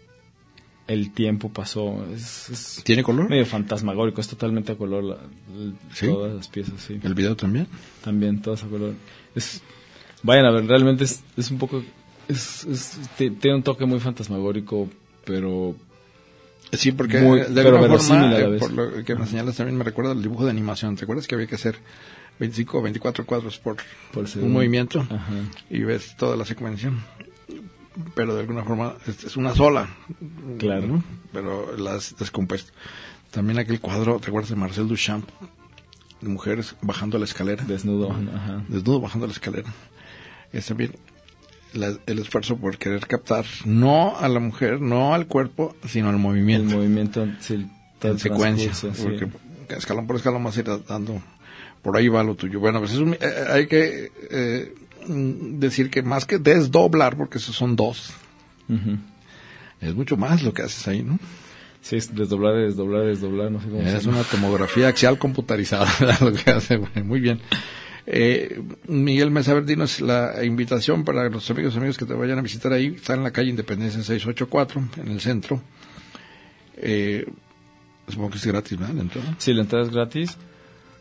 el tiempo pasó. Es, es ¿Tiene color? Medio fantasmagórico, es totalmente a color la, la, ¿Sí? Todas las piezas, sí. ¿El video también? También, todas a color. Es, vayan a ver, realmente es, es un poco... Es, es, te, tiene un toque muy fantasmagórico, pero... Sí, porque muy, de pero alguna forma, a la eh, vez. por lo que me señalas también me recuerda al dibujo de animación. ¿Te acuerdas que había que hacer veinticinco o veinticuatro cuadros por, por un movimiento? Ajá. Y ves toda la secuencia. Pero de alguna forma es, es una sola. Claro. ¿No? Pero las descompuesto. También aquel cuadro, ¿te acuerdas de Marcel Duchamp? De mujeres bajando la escalera. Desnudo. Ajá. Desnudo bajando la escalera. Es también la, el esfuerzo por querer captar no a la mujer, no al cuerpo, sino al movimiento. El movimiento, sí, en secuencia. Sí. Porque escalón por escalón vas a ir dando. Por ahí va lo tuyo. Bueno, pues es un, eh, hay que... Eh, decir que más que desdoblar, porque esos son dos, uh-huh. es mucho más lo que haces ahí, ¿no? Sí, es desdoblar, desdoblar, desdoblar, no sé cómo. Es una tomografía axial computarizada, lo que hace, muy bien. Eh, Miguel Mesa Verdino, es la invitación para los amigos amigos que te vayan a visitar ahí. Está en la calle Independencia seiscientos ochenta y cuatro, en el centro. Eh, supongo que es gratis, ¿verdad? La entrada. Sí, la entrada es gratis.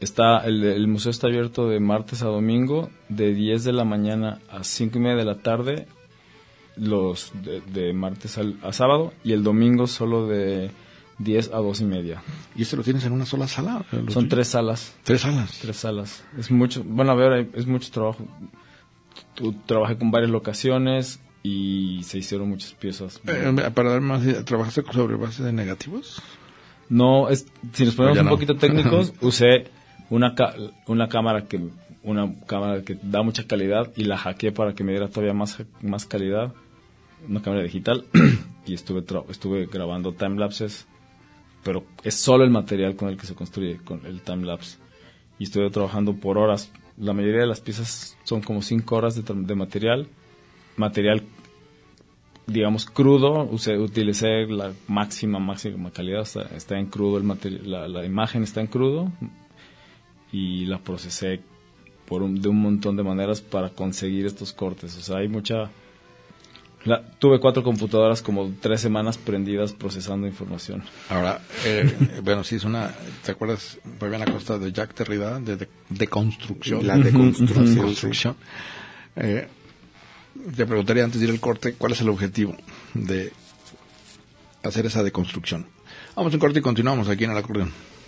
Está el, el museo está abierto de martes a domingo, de diez de la mañana a cinco y media de la tarde, los de, de martes al, a sábado, y el domingo solo de diez a dos y media. ¿Y esto lo tienes en una sola sala? Son tres salas. ¿Tres salas? Tres salas. Es mucho, bueno, a ver, es mucho trabajo. Tu, trabajé con varias locaciones y se hicieron muchas piezas. Eh, para dar más idea, ¿trabajaste sobre base de negativos? No, es, si nos ponemos un no. poquito técnicos, usé una ca- una cámara que una cámara que da mucha calidad y la hackeé para que me diera todavía más más calidad, una cámara digital y estuve tra- estuve grabando time lapses, pero es solo el material con el que se construye con el time lapse y estuve trabajando por horas. La mayoría de las piezas son como cinco horas de, tra- de material, material digamos crudo. Usé, utilicé la máxima máxima calidad, está, está en crudo el material, la, la imagen está en crudo y la procesé por un, de un montón de maneras para conseguir estos cortes. O sea, hay mucha... La, tuve cuatro computadoras como tres semanas prendidas procesando información. Ahora, eh, bueno, sí es una... ¿Te acuerdas, Fabián Acosta, de Jack Derrida, de, de, de construcción? La deconstrucción. construcción. Eh, te preguntaría antes de ir al corte, ¿cuál es el objetivo de hacer esa deconstrucción? Vamos a un corte y continuamos aquí en el acordeón.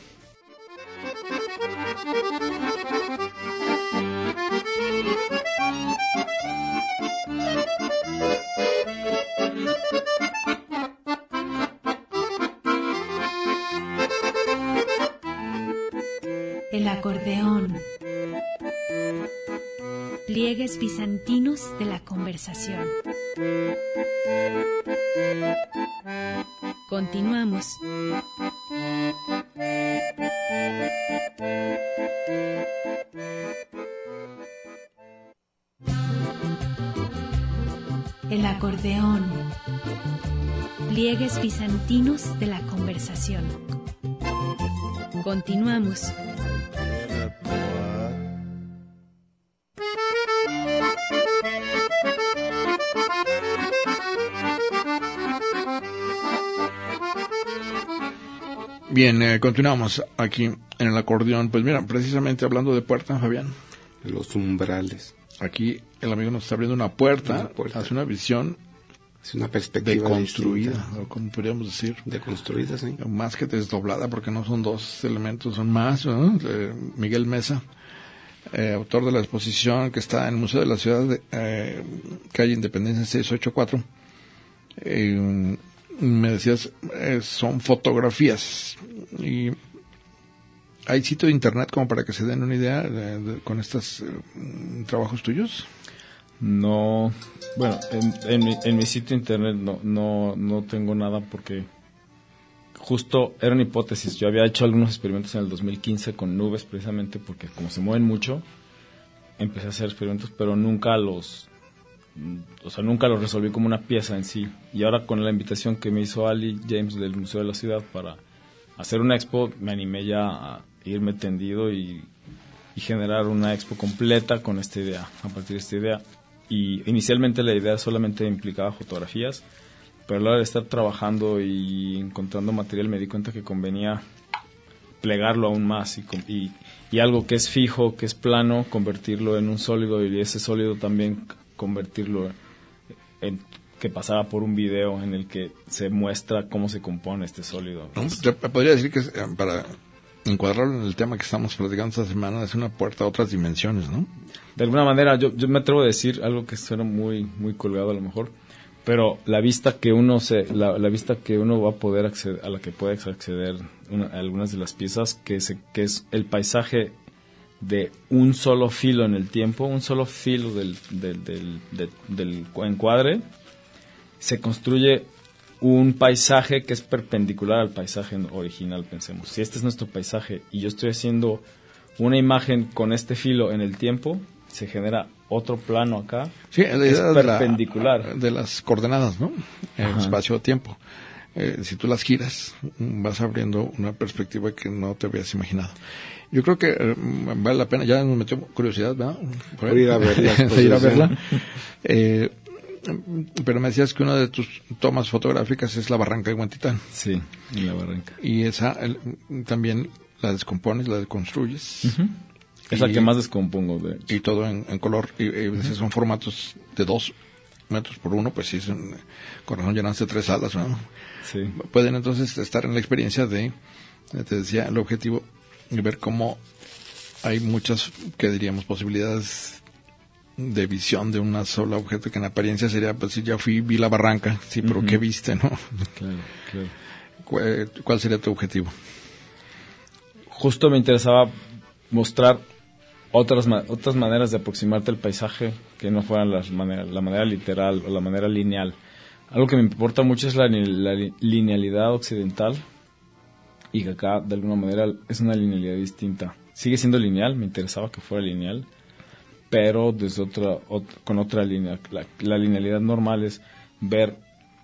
El acordeón. Pliegues bizantinos de la conversación. Continuamos. El acordeón. Pliegues bizantinos de la conversación. Continuamos. Bien, eh, continuamos aquí en el acordeón. Pues mira, precisamente hablando de puerta, Fabián. Los umbrales. Aquí el amigo nos está abriendo una puerta, Una puerta. hace una visión Es una perspectiva deconstruida, distinta. o como podríamos decir. Deconstruida, sí. Más que desdoblada, porque no son dos elementos, son más, ¿no? Eh, Miguel Mesa, eh, autor de la exposición que está en el Museo de la Ciudad de eh, calle Independencia seiscientos ochenta y cuatro. Eh, me decías, eh, son fotografías. Y ¿hay sitio de internet como para que se den una idea de, de, con estos eh, trabajos tuyos? No, bueno, en, en, mi, en mi sitio internet no, no, no tengo nada porque justo era una hipótesis. Yo había hecho algunos experimentos en el dos mil quince con nubes precisamente porque como se mueven mucho, empecé a hacer experimentos, pero nunca los, o sea, nunca los resolví como una pieza en sí. Y ahora con la invitación que me hizo Ali James del Museo de la Ciudad para hacer una expo, me animé ya a irme tendido y, y generar una expo completa con esta idea, a partir de esta idea. Y inicialmente la idea solamente implicaba fotografías, pero a la hora de estar trabajando y encontrando material me di cuenta que convenía plegarlo aún más y, y, y algo que es fijo, que es plano, convertirlo en un sólido y ese sólido también convertirlo en que pasara por un video en el que se muestra cómo se compone este sólido. Yo podría decir que es, eh, para encuadrarlo en el tema que estamos platicando esta semana, es una puerta a otras dimensiones, ¿no? De alguna manera, yo, yo me atrevo a decir algo que suena muy muy colgado a lo mejor, pero la vista que uno se la, la vista que uno va a poder acceder, a la que puede acceder una, a algunas de las piezas, que se, que es el paisaje de un solo filo en el tiempo, un solo filo del del, del, del, del encuadre, se construye un paisaje que es perpendicular al paisaje original. Pensemos, si este es nuestro paisaje y yo estoy haciendo una imagen con este filo en el tiempo, se genera otro plano acá, sí, la es idea de la- perpendicular. de las coordenadas, ¿no? El Ajá. espacio-tiempo. Eh, si tú las giras, vas abriendo una perspectiva que no te habías imaginado. Yo creo que eh, vale la pena, ya nos metió curiosidad, ¿verdad? Por Por ir a ver las de ir a cosas, verla. Eh, pero me decías que una de tus tomas fotográficas es la barranca de Huentitán. Sí, en la barranca. Y esa el- también la descompones, la deconstruyes. Uh-huh. Es la que más descompongo, de hecho. Y todo en, en color. Y, y uh-huh. son formatos de dos metros por uno, pues sí, son, con razón llenaste tres salas, ¿no? Sí. Pueden entonces estar en la experiencia de, te decía, el objetivo de ver cómo hay muchas, que diríamos, posibilidades de visión de una sola objeto, que en apariencia sería, pues si ya fui, vi la barranca, sí, pero uh-huh. ¿qué viste, no? Claro, claro. ¿Cuál, ¿Cuál sería tu objetivo? Justo me interesaba mostrar otras otras maneras de aproximarte al paisaje que no fueran las maneras, la manera literal o la manera lineal. Algo que me importa mucho es la, la linealidad occidental, y que acá de alguna manera es una linealidad distinta. Sigue siendo lineal, me interesaba que fuera lineal, pero desde otra, otra con otra línea. La, la linealidad normal es ver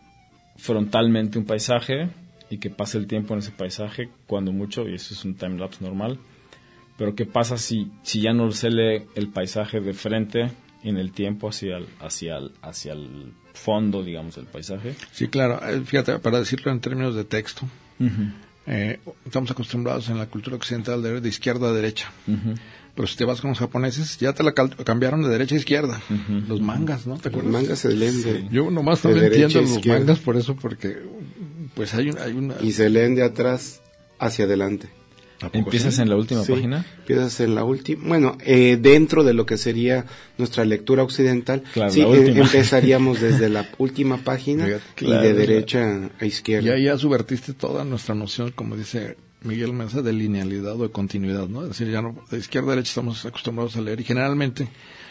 frontalmente un paisaje y que pase el tiempo en ese paisaje, cuando mucho, y eso es un timelapse normal. Pero ¿qué pasa si, si ya no se lee el paisaje de frente en el tiempo hacia el, hacia el, hacia el fondo, digamos, del paisaje? Sí, claro. Fíjate, para decirlo en términos de texto, uh-huh. eh, estamos acostumbrados en la cultura occidental de ver de izquierda a derecha. Uh-huh. Pero si te vas con los japoneses, ya te la cal- cambiaron de derecha a izquierda. Uh-huh. Los mangas, ¿no? ¿Te acuerdas? Los mangas se leen de, Yo nomás no entiendo los mangas por eso, porque pues hay, un, hay una... Y se leen de atrás hacia adelante. ¿Empiezas sí? en la última sí, página? Empiezas en la última. Bueno, eh, dentro de lo que sería nuestra lectura occidental, claro, sí, eh, empezaríamos desde la última página claro, y de derecha claro. a izquierda. Y ahí ya subvertiste toda nuestra noción, como dice Miguel Mesa, de linealidad o de continuidad, ¿no? Es decir, ya no, de izquierda a derecha estamos acostumbrados a leer y generalmente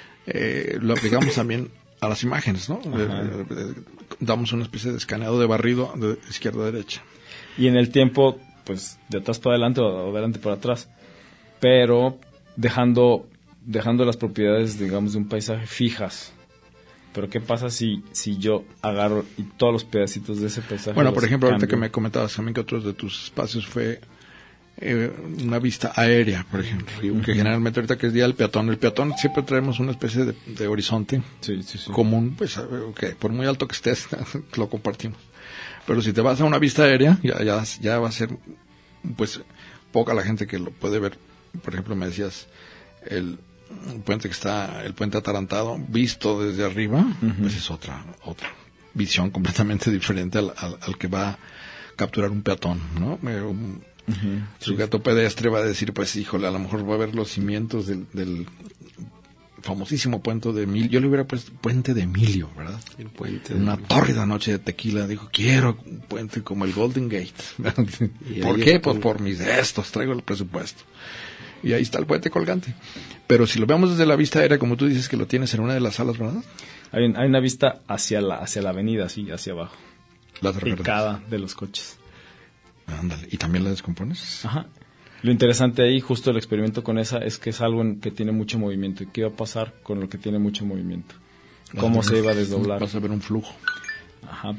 eh, lo aplicamos también a las imágenes, ¿no? De, de, de, damos una especie de escaneado de barrido de izquierda a derecha. Y en el tiempo, pues de atrás para adelante o de adelante para atrás, pero dejando dejando las propiedades, digamos, de un paisaje fijas. Pero ¿qué pasa si si yo agarro y todos los pedacitos de ese paisaje? Bueno, por ejemplo, cambio? Ahorita que me comentabas también que otros de tus espacios fue eh, una vista aérea, por ejemplo, y uh-huh. que generalmente ahorita que es día del peatón, el peatón siempre traemos una especie de, de horizonte sí, sí, sí. común, pues okay, por muy alto que estés, lo compartimos. Pero si te vas a una vista aérea, ya, ya, ya va a ser, pues, poca la gente que lo puede ver. Por ejemplo, me decías, el, el puente que está, el puente atarantado, visto desde arriba, uh-huh. pues es otra, otra visión completamente diferente al, al, al que va a capturar un peatón, ¿no? Un uh-huh. sujeto sí. pedestre va a decir, pues, híjole, a lo mejor va a ver los cimientos del, del famosísimo puente de Emilio. Yo le hubiera puesto puente de Emilio, ¿verdad? El puente. Una tórrida noche de tequila. Dijo, quiero un puente como el Golden Gate. ¿Por qué? Pues por mis estos, traigo el presupuesto. Y ahí está el puente colgante. Pero si lo vemos desde la vista aérea, como tú dices que lo tienes en una de las salas, ¿verdad? Hay, hay una vista hacia la hacia la avenida, así, hacia abajo. La picada de los coches. Ándale. ¿Y también la descompones? Ajá. Lo interesante ahí, justo el experimento con esa, es que es algo en que tiene mucho movimiento. ¿Y qué va a pasar con lo que tiene mucho movimiento? ¿Cómo se iba a desdoblar? Vas a ver un flujo. Ajá.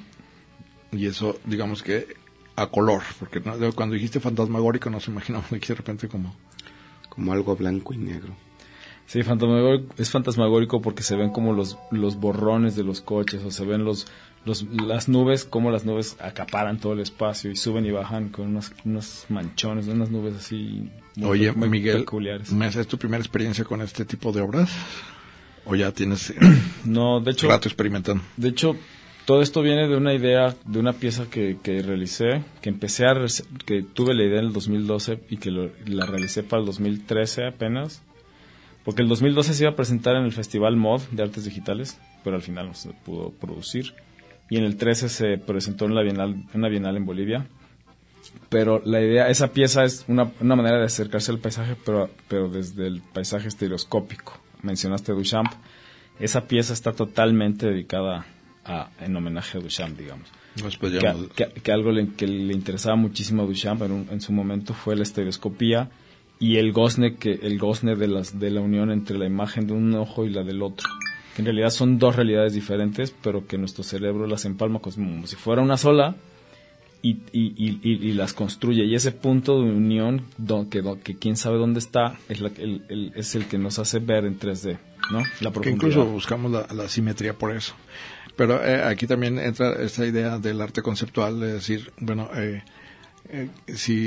Y eso, digamos que a color, porque no, cuando dijiste fantasmagórico nos imaginamos aquí de repente como... Como algo blanco y negro. Sí, fantasmagórico, es fantasmagórico porque se ven como los, los borrones de los coches, o se ven los... Los, las nubes, como las nubes acaparan todo el espacio y suben y bajan con unos, unos manchones, unas nubes así muy, Oye, muy Miguel, peculiares. ¿es tu primera experiencia con este tipo de obras? ¿O ya tienes no, de hecho, rato experimentando? De hecho, todo esto viene de una idea, de una pieza que, que realicé, que empecé a, que tuve la idea en el dos mil doce y que lo, la realicé para el dos mil trece apenas, porque el dos mil doce se iba a presentar en el Festival M O D de Artes Digitales, pero al final no se pudo producir. Y en el trece se presentó en la Bienal, en una Bienal en Bolivia. Pero la idea, esa pieza es una, una manera de acercarse al paisaje, pero, pero desde el paisaje estereoscópico. Mencionaste a Duchamp. Esa pieza está totalmente dedicada a, en homenaje a Duchamp, digamos. Pues que, que, que algo le, que le interesaba muchísimo a Duchamp en, un, en su momento fue la estereoscopía y el gozne, que, el gozne de, las, de la unión entre la imagen de un ojo y la del otro. Que en realidad son dos realidades diferentes, pero que nuestro cerebro las empalma como si fuera una sola y, y, y, y, y las construye. Y ese punto de unión, do, que, do, que quién sabe dónde está, es, la, el, el, es el que nos hace ver en tres D, ¿no? La profundidad. Que incluso buscamos la, la simetría por eso. Pero eh, aquí también entra esta idea del arte conceptual, de decir, bueno, eh, eh, si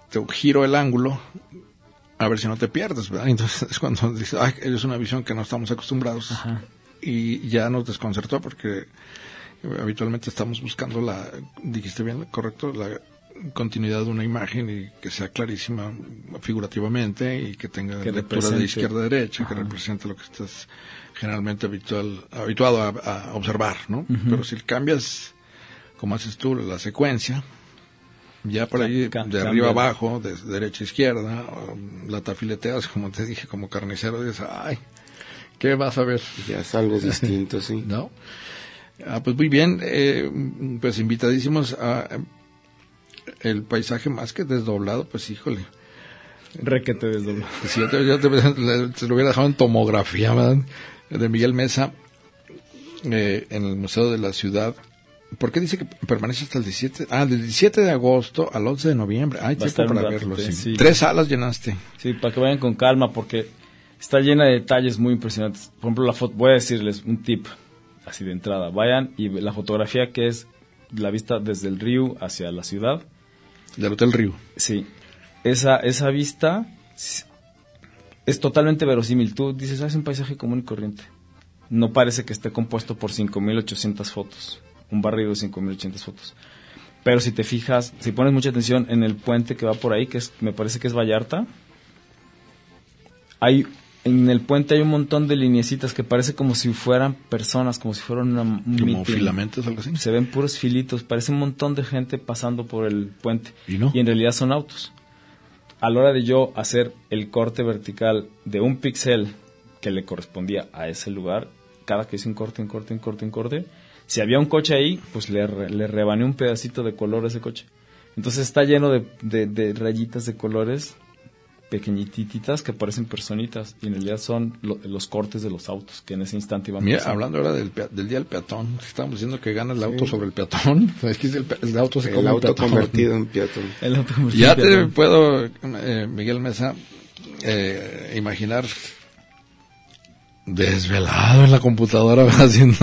te giro el ángulo a ver si no te pierdes, ¿verdad? Entonces es cuando dices, ay, es una visión que no estamos acostumbrados. Ajá. Y ya nos desconcertó porque habitualmente estamos buscando la, dijiste bien, correcto, la continuidad de una imagen y que sea clarísima figurativamente y que tenga que lectura de izquierda a derecha, Ajá. que represente lo que estás generalmente habitual, habituado a, a observar, ¿no? Uh-huh. Pero si cambias, como haces tú, la secuencia, ya por ahí de Cambia. arriba abajo, de derecha a izquierda, la tafileteas, como te dije, como carnicero, dices, ay, ¿qué vas a ver? Ya es algo distinto, sí. ¿No? Ah, pues muy bien, eh, pues invitadísimos a el paisaje más que desdoblado, pues híjole. Requete desdoblado. Si yo te, yo te, te lo hubiera dejado en tomografía, ¿verdad? De Miguel Mesa, eh, en el Museo de la Ciudad. ¿Por qué dice que permanece hasta el diecisiete? Ah, del diecisiete de agosto al once de noviembre. Hay tiempo para verlo. Sí. Sí. Tres salas llenaste. Sí, para que vayan con calma, porque está llena de detalles muy impresionantes. Por ejemplo, la foto, voy a decirles un tip, así de entrada. Vayan y la fotografía que es la vista desde el río hacia la ciudad. Del Hotel Río. Sí. Esa, esa vista es totalmente verosímil. Tú dices, ah, es un paisaje común y corriente. No parece que esté compuesto por cinco mil ochocientas fotos. Un barrido de cinco mil ochocientas fotos. Pero si te fijas, si pones mucha atención en el puente que va por ahí, que es, me parece que es Vallarta, hay, en el puente hay un montón de lineecitas que parece como si fueran personas, como si fueran una, un como meeting. Filamentos, algo así. Se ven puros filitos, parece un montón de gente pasando por el puente. ¿Y no? Y en realidad son autos. A la hora de yo hacer el corte vertical de un píxel que le correspondía a ese lugar, cada que hice un corte, un corte, un corte, un corte, si había un coche ahí, pues le, le rebané un pedacito de color a ese coche. Entonces está lleno de, de, de rayitas de colores pequeñititas que parecen personitas y en realidad son lo, los cortes de los autos que en ese instante iban Mira, pasando. Hablando ahora del, del día del peatón, estábamos diciendo que gana el auto sí. sobre el peatón. Es que el, el auto se el come auto peatón. convertido en peatón. El auto convertido ya en peatón. Te puedo, eh, Miguel Mesa, eh, imaginar desvelado en la computadora haciendo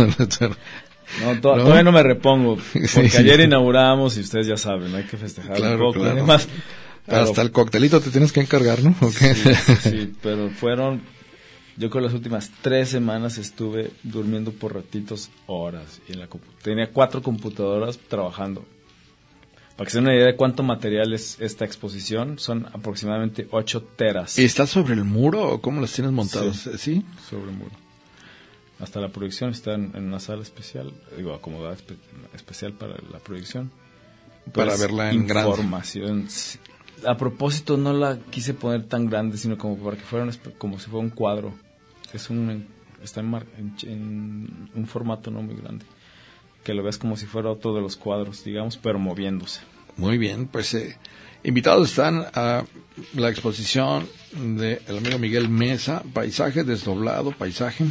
No, to- ¿No? Todavía no me repongo, porque sí, ayer sí. inauguramos y ustedes ya saben, hay que festejar claro, un poco. Claro. Además, pero, hasta el coctelito te tienes que encargar, ¿no? Okay. Sí, sí, pero fueron, yo creo las últimas tres semanas estuve durmiendo por ratitos horas. Y en la compu- tenía cuatro computadoras trabajando. Para que se den una idea de cuánto material es esta exposición, son aproximadamente ocho teras. ¿Y estás sobre el muro o cómo las tienes montadas? Sí, ¿Sí? Sobre el muro. Hasta la proyección está en, en una sala especial, digo, acomodada espe- especial para la proyección. Para pues, verla en grande. Información. A propósito, no la quise poner tan grande, sino como para que fuera un, como si fuera un cuadro. Es un está en, mar, en, en un formato no muy grande. Que lo veas como si fuera otro de los cuadros, digamos, pero moviéndose. Muy bien, pues eh, invitados están a la exposición del amigo Miguel Mesa, Paisaje Desdoblado, Paisaje.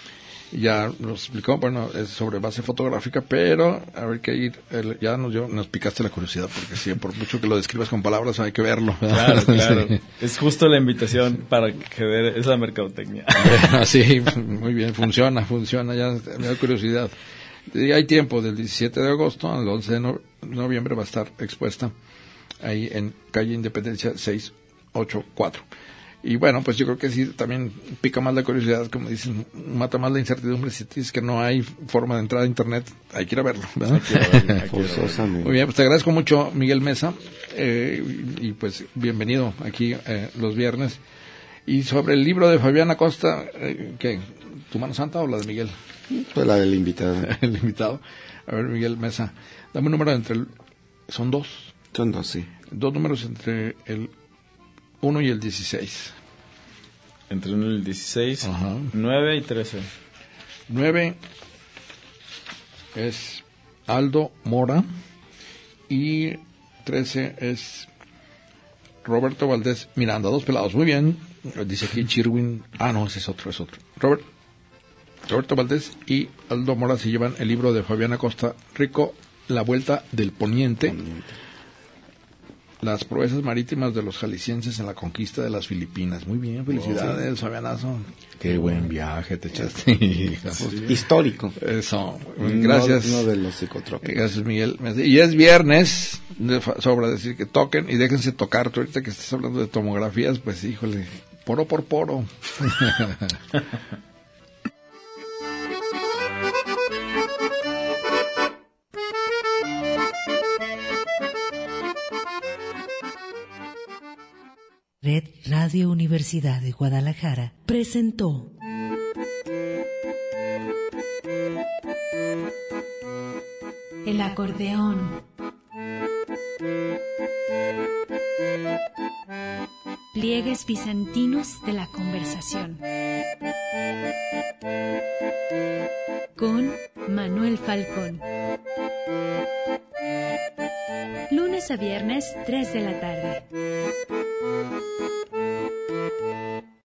Ya nos explicó, bueno, es sobre base fotográfica, pero a ver que ir, el, ya nos, yo, nos picaste la curiosidad, porque sí, por mucho que lo describas con palabras hay que verlo. ¿Verdad? Claro, claro. Sí. Es justo la invitación para que ver, es la mercadotecnia. Sí, muy bien, funciona, funciona, ya me da curiosidad. Y hay tiempo, del diecisiete de agosto al once de no, noviembre va a estar expuesta ahí en calle Independencia seiscientos ochenta y cuatro. Y bueno, pues yo creo que sí, también pica más la curiosidad, como dicen, mata más la incertidumbre. Si dices que no hay forma de entrar a internet, hay que ir a verlo, ¿verdad? Hay que ir a verlo, hay que ir a verlo. Muy bien, pues te agradezco mucho, Miguel Mesa, eh, y, y pues bienvenido aquí eh, los viernes. Y sobre el libro de Fabián Acosta, eh, ¿qué? ¿Tu mano santa o la de Miguel? Pues la del invitado. El invitado. A ver, Miguel Mesa, dame un número entre el... ¿Son dos? Son dos, sí. Dos números entre el uno y el dieciséis. Entre el uno y el dieciséis, Ajá. nueve y trece. nueve es Aldo Mora y trece es Roberto Valdés Miranda. Dos pelados, muy bien. Dice aquí Chirwin. Ah, no, ese es otro, es otro. Robert, Roberto Valdés y Aldo Mora se llevan el libro de Fabián Acosta, Rico, La Vuelta del Poniente. Poniente. las proezas marítimas de los jaliscienses en la conquista de las Filipinas. Muy bien, felicidades, oh, Fabianazo. Qué buen viaje te echaste. Sí. Histórico. Eso, gracias. No, no de los psicotrópicos. Gracias, Miguel. Y es viernes, de, sobra decir que toquen y déjense tocar. Tú ahorita que estás hablando de tomografías, pues híjole, poro por poro. Red Radio Universidad de Guadalajara presentó El acordeón. Pliegues bizantinos de la conversación. Con Manuel Falcón. Lunes a viernes, tres de la tarde.